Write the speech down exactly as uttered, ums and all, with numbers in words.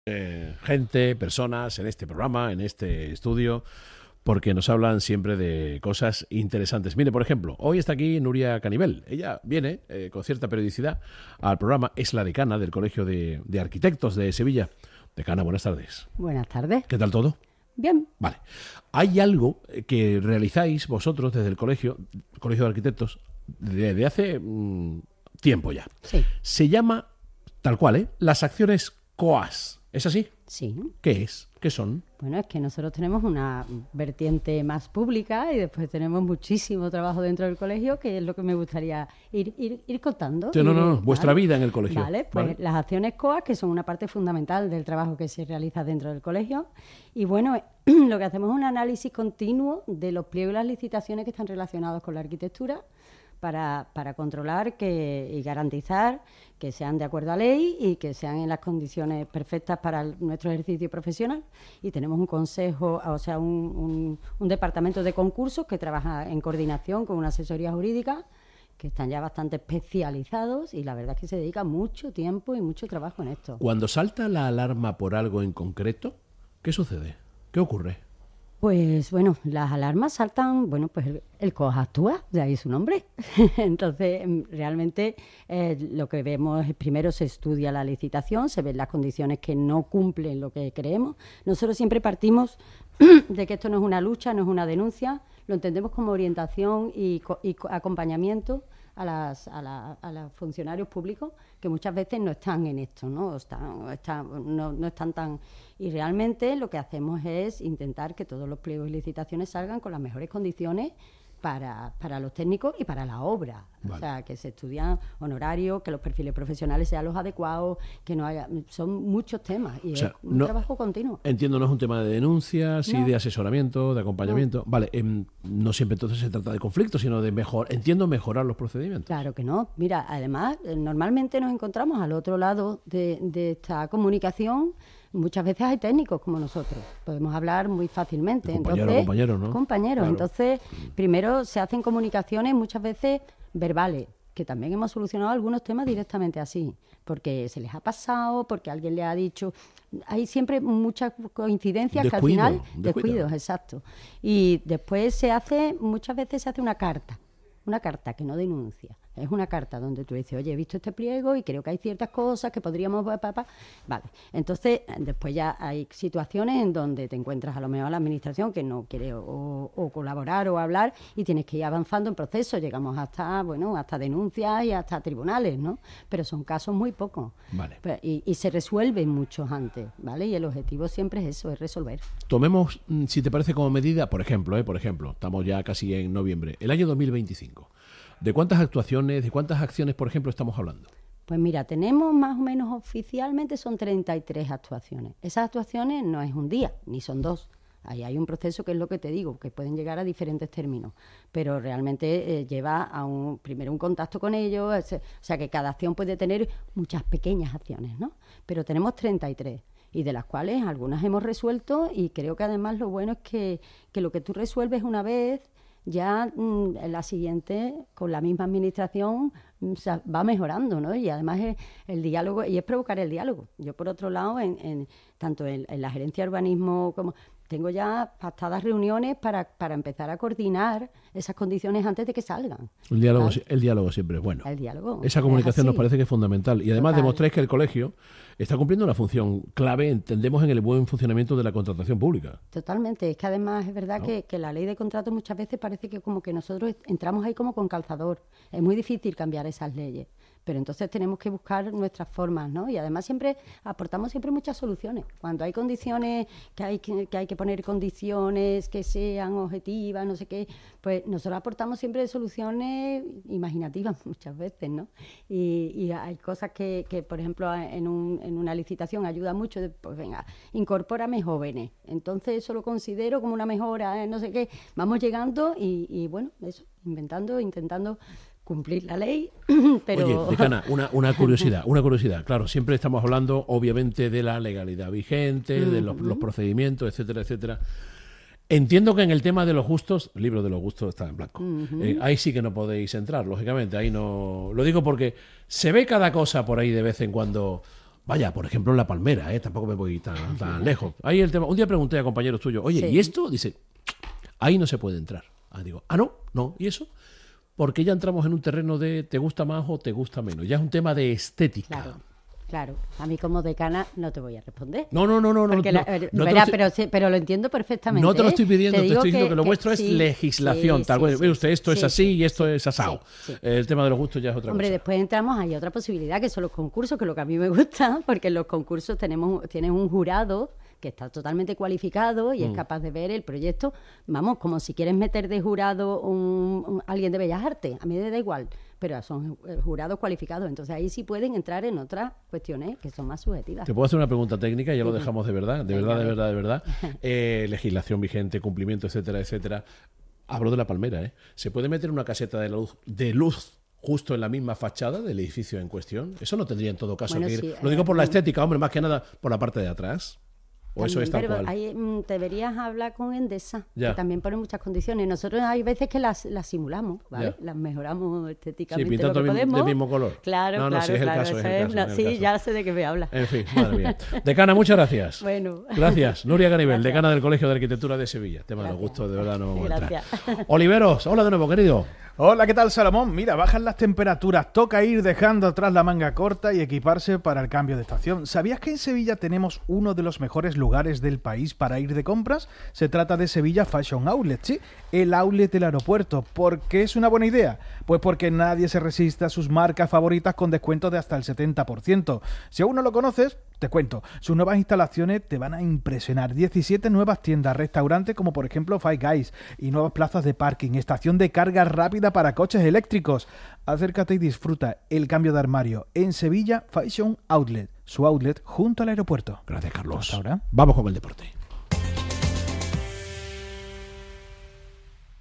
eh, gente, personas en este programa, en este estudio, porque nos hablan siempre de cosas interesantes. Mire, por ejemplo, hoy está aquí Nuria Canivel. Ella viene eh, con cierta periodicidad al programa, es la decana del Colegio de, de Arquitectos de Sevilla. Decana, buenas tardes. Buenas tardes. ¿Qué tal todo? Bien. Vale. Hay algo que realizáis vosotros desde el Colegio, Colegio de Arquitectos, desde hace mmm, tiempo ya. Sí. Se llama, tal cual, ¿eh? Las acciones C O A S. ¿Es así? Sí. ¿Qué es? ¿Qué son? Bueno, es que nosotros tenemos una vertiente más pública y después tenemos muchísimo trabajo dentro del colegio, que es lo que me gustaría ir, ir, ir contando. Sí, no, ir, no, no, vuestra ¿vale? vida en el colegio. Vale, pues ¿Vale? Las acciones C O A S, que son una parte fundamental del trabajo que se realiza dentro del colegio. Y bueno, lo que hacemos es un análisis continuo de los pliegos y las licitaciones que están relacionados con la arquitectura, para, para controlar que, y garantizar que sean de acuerdo a ley y que sean en las condiciones perfectas para el, nuestro ejercicio profesional. Y tenemos un consejo, o sea, un, un, un departamento de concursos que trabaja en coordinación con una asesoría jurídica, que están ya bastante especializados, y la verdad es que se dedica mucho tiempo y mucho trabajo en esto. Cuando salta la alarma por algo en concreto, ¿qué sucede? ¿Qué ocurre? Pues bueno, las alarmas saltan, bueno, pues el, el C O A S actúa, de ahí su nombre. Entonces, realmente eh, lo que vemos es, primero se estudia la licitación, se ven las condiciones que no cumplen lo que creemos. Nosotros siempre partimos de que esto no es una lucha, no es una denuncia, lo entendemos como orientación y, y acompañamiento a, las, a, la, a los funcionarios públicos, que muchas veces no están en esto, ¿no? Están, están, no, no están tan... Y realmente lo que hacemos es intentar que todos los pliegos y licitaciones salgan con las mejores condiciones para, para los técnicos y para la obra. Vale. O sea, que se estudian honorarios, que los perfiles profesionales sean los adecuados, que no haya... Son muchos temas y o sea, es un no, trabajo continuo. Entiendo, no es un tema de denuncias, sí, no. de asesoramiento, de acompañamiento. No. Vale, eh, no siempre entonces se trata de conflictos, sino de mejor, entiendo, mejorar los procedimientos. Claro que no. Mira, además, normalmente nos encontramos al otro lado de, de esta comunicación. Muchas veces hay técnicos como nosotros, podemos hablar muy fácilmente. Compañero, entonces, compañero, ¿no? Compañeros. Claro. Entonces, primero se hacen comunicaciones muchas veces verbales, que también hemos solucionado algunos temas directamente así, porque se les ha pasado, porque alguien le ha dicho... Hay siempre muchas coincidencias descuido, que al final... Descuido. Descuidos, exacto. Y después se hace, muchas veces se hace una carta, una carta que no denuncia. Es una carta donde tú dices, oye, he visto este pliego y creo que hay ciertas cosas que podríamos... Pa, pa, pa. Vale, entonces después ya hay situaciones en donde te encuentras a lo mejor la administración que no quiere o, o colaborar o hablar y tienes que ir avanzando en proceso. Llegamos hasta, bueno, hasta denuncias y hasta tribunales, ¿no? Pero son casos muy pocos. Vale. Y, y se resuelven muchos antes, ¿vale? Y el objetivo siempre es eso, es resolver. Tomemos, si te parece, como medida, por ejemplo, ¿eh? por ejemplo, estamos ya casi en noviembre, el año dos mil veinticinco. ¿De cuántas actuaciones, de cuántas acciones, por ejemplo, estamos hablando? Pues mira, tenemos más o menos oficialmente son treinta y tres actuaciones. Esas actuaciones no es un día, ni son dos. Ahí hay un proceso que es lo que te digo, que pueden llegar a diferentes términos, pero realmente eh, lleva a un primero un contacto con ellos, es, o sea que cada acción puede tener muchas pequeñas acciones, ¿no? Pero tenemos treinta y tres. Y de las cuales algunas hemos resuelto, y creo que además lo bueno es que, que lo que tú resuelves una vez... ya mmm, en la siguiente, con la misma administración, mmm, se va mejorando, ¿no? Y además es el diálogo, y es provocar el diálogo. Yo, por otro lado, en, en tanto en, en la gerencia de urbanismo como... tengo ya pactadas reuniones para, para empezar a coordinar esas condiciones antes de que salgan. El diálogo, ¿vale? El diálogo siempre es bueno. El diálogo. Esa comunicación nos parece que es fundamental. Y además Total. demostráis que el colegio está cumpliendo una función clave, entendemos, en el buen funcionamiento de la contratación pública. Totalmente. Es que además es verdad ¿No? que, que la ley de contratos muchas veces parece que como que nosotros entramos ahí como con calzador. Es muy difícil cambiar esas leyes. Pero entonces tenemos que buscar nuestras formas, ¿no? Y además siempre aportamos siempre muchas soluciones. Cuando hay condiciones, que hay que, que hay que poner condiciones que sean objetivas, no sé qué, pues nosotros aportamos siempre soluciones imaginativas muchas veces, ¿no? Y, y hay cosas que, que, por ejemplo, en, un, en una licitación ayuda mucho, de, pues venga, incorpórame jóvenes. Entonces eso lo considero como una mejora, ¿eh? No sé qué. Vamos llegando y, y bueno, eso, inventando, intentando... cumplir la ley, pero... Oye, decana, una, una curiosidad, una curiosidad. Claro, siempre estamos hablando, obviamente, de la legalidad vigente, uh-huh. de los, los procedimientos, etcétera, etcétera. Entiendo que en el tema de los gustos, el libro de los gustos está en blanco. Uh-huh. Eh, ahí sí que no podéis entrar, lógicamente. Ahí no... Lo digo porque se ve cada cosa por ahí de vez en cuando... Vaya, por ejemplo, en La Palmera, ¿eh? Tampoco me voy tan, tan lejos. Ahí el tema. Un día pregunté a compañeros tuyos, oye, sí. ¿y esto? Dice, ahí no se puede entrar. Ah, digo, ah, no, no, ¿y eso? Porque ya entramos en un terreno de te gusta más o te gusta menos. Ya es un tema de estética. Claro. Claro, a mí como decana no te voy a responder. No, no, no, no. no, la, no, no verá, estoy, pero, sí, pero lo entiendo perfectamente. No te lo estoy pidiendo, te, te, te estoy diciendo que, que lo que, vuestro sí, es legislación. Sí, tal sí, vez, sí, usted, esto sí, es así sí, y esto sí, es asado. Sí, sí. El tema de los gustos ya es otra Hombre, cosa. después entramos, hay otra posibilidad que son los concursos, que es lo que a mí me gusta, porque en los concursos tenemos tienes un jurado que está totalmente cualificado y mm. es capaz de ver el proyecto, vamos, como si quieres meter de jurado un, un, alguien de Bellas Artes, a mí me da igual, pero son jurados cualificados, entonces ahí sí pueden entrar en otras cuestiones que son más subjetivas. Te puedo hacer una pregunta técnica, ya lo dejamos de verdad, de verdad, de verdad, de verdad. Eh, legislación vigente, cumplimiento, etcétera, etcétera. Hablo de La Palmera, ¿eh? ¿Se puede meter una caseta de luz, de luz justo en la misma fachada del edificio en cuestión? Eso no tendría en todo caso bueno, que ir. Sí, lo digo por eh, la estética, hombre, más que nada por la parte de atrás. ¿O eso es tal cual? Ahí, mm, deberías hablar con Endesa, ya. que también pone muchas condiciones. Nosotros hay veces que las, las simulamos, ¿vale? Ya. Las mejoramos estéticamente. Sí, pintando lo que del, podemos. del mismo color. Claro, no, no, claro, sí, es claro. El caso, es el es, caso, no, es el sí, caso. ya sé de qué me habla. En fin, madre mía. Decana, muchas gracias. Bueno. Gracias. Nuria Canivel, Gracias. decana del Colegio de Arquitectura de Sevilla. Tema gracias. de los gustos, de verdad, no vamos Gracias. a entrar. Oliveros, hola de nuevo, querido. Hola, ¿qué tal, Salomón? Mira, bajan las temperaturas, toca ir dejando atrás la manga corta y equiparse para el cambio de estación. ¿Sabías que en Sevilla tenemos uno de los mejores lugares del país para ir de compras? Se trata de Sevilla Fashion Outlet, ¿sí? El outlet del aeropuerto. ¿Por qué es una buena idea? Pues porque nadie se resiste a sus marcas favoritas con descuento de hasta el setenta por ciento. Si aún no lo conoces, te cuento. Sus nuevas instalaciones te van a impresionar. diecisiete nuevas tiendas, restaurantes como por ejemplo Five Guys y nuevas plazas de parking, estación de carga rápida para coches eléctricos. Acércate y disfruta el cambio de armario en Sevilla Fashion Outlet, su outlet junto al aeropuerto. Gracias, Carlos. Hasta ahora. Vamos con el deporte.